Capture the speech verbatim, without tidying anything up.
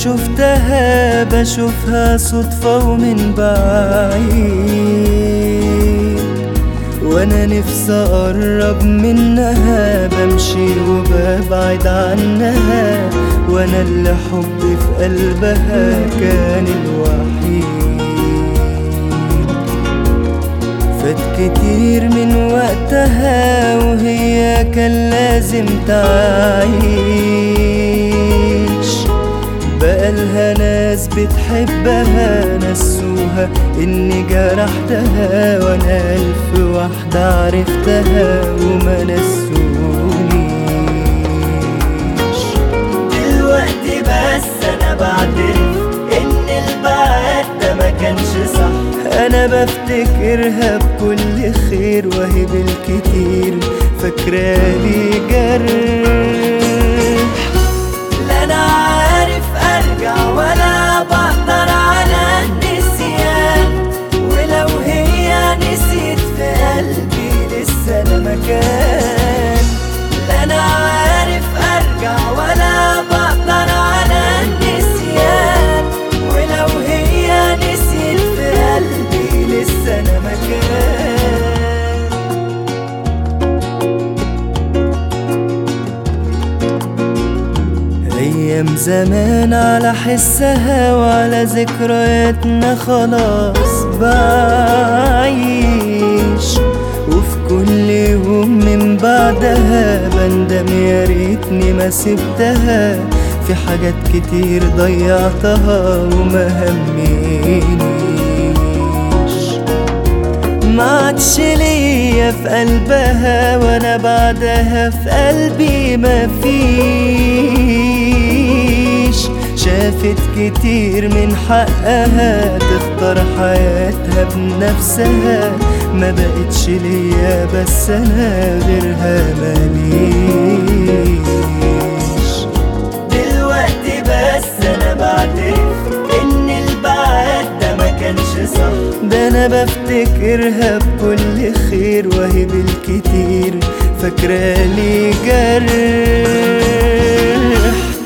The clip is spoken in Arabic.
شفتها بشوفها صدفة ومن بعيد، وانا نفسي اقرب منها بمشي وببعد عنها، وانا اللي حبي في قلبها كان الوحيد. فات كتير من وقتها وهي كان لازم تعيش، بقالها ناس بتحبها نسوها اني جرحتها، وانا الف واحدة عرفتها وما نسونيش. دلوقتي بس انا بعترف ان البعد ده ما كانش صح، انا بفتكرها بكل خير وهي بالكتير فاكرالي جرح. لا انا عارف ارجع ولا بقدر على النسيان، ولو هي نسيت في قلبي لسه انا مكان. لا انا عارف ارجع ولا بقدر على النسيان، ولو هي نسيت في قلبي لسه انا مكان. أيام زمان على حسها وعلى ذكرياتنا خلاص بعيش، وفي كل يوم من بعدها بندم يا ريتني ما سبتها، في حاجات كتير ضيعتها وما همنيش. ما عادش ليا في قلبها وانا بعدها في قلبي ما فيش، شافت كتير من حقها تختار حياتها بنفسها، ما بقتش ليا بس انا غيرها ماليش. دلوقتي بس انا بعترف ان البعد ده ما كانش صح، ده انا بفتكرها بكل خير وهي بالكتير فاكرالي جرح.